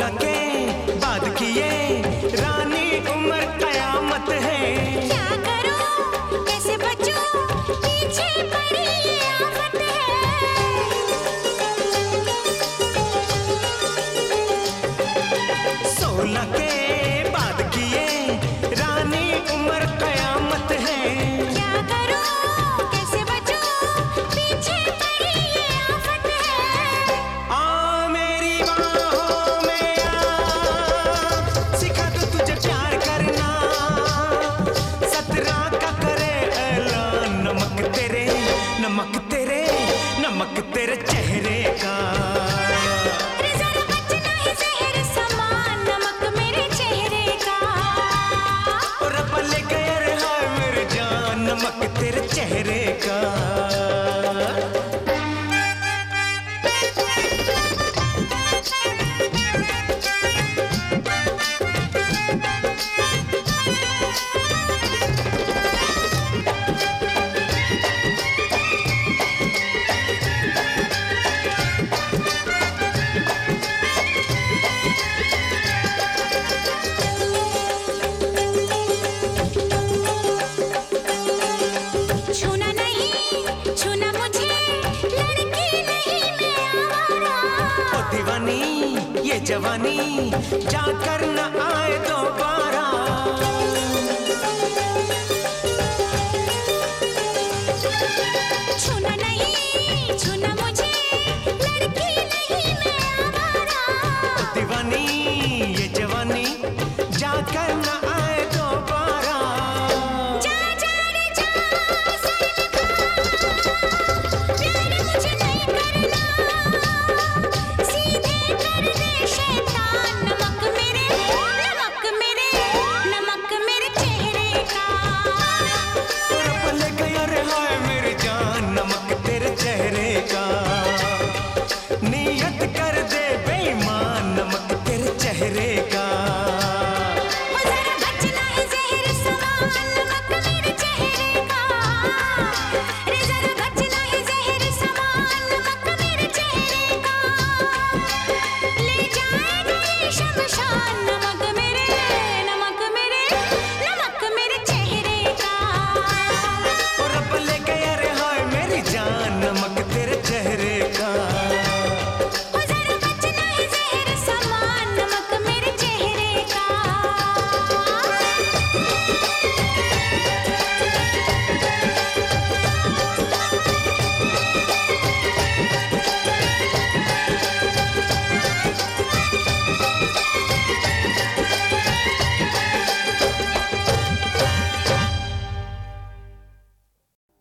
16 के बाद की ये रानी उम्र कयामत है। क्या करूं कैसे बचूं पीछे पड़ी ये आफत है। 16 के बाद की ये रानी उम्र कयामत है। क्या करूं कैसे बचूं पीछे पड़ी ये आफत है। आ मेरी बाहों में आ, सिखा दूं तुझे प्यार करना। 17 का करे ऐलान, नमक तेरे चेहरे का। रे जरा बचना है जहर समान नमक मेरे चेहरे का। और पले गए रे हाय मेरी जान, नमक तेरे चेहरे का। छूना नहीं छूना मुझे लड़की नहीं मैं आवारा। ओ दीवानी ये जवानी जाकर न आए दोबारा। छूना नहीं छूना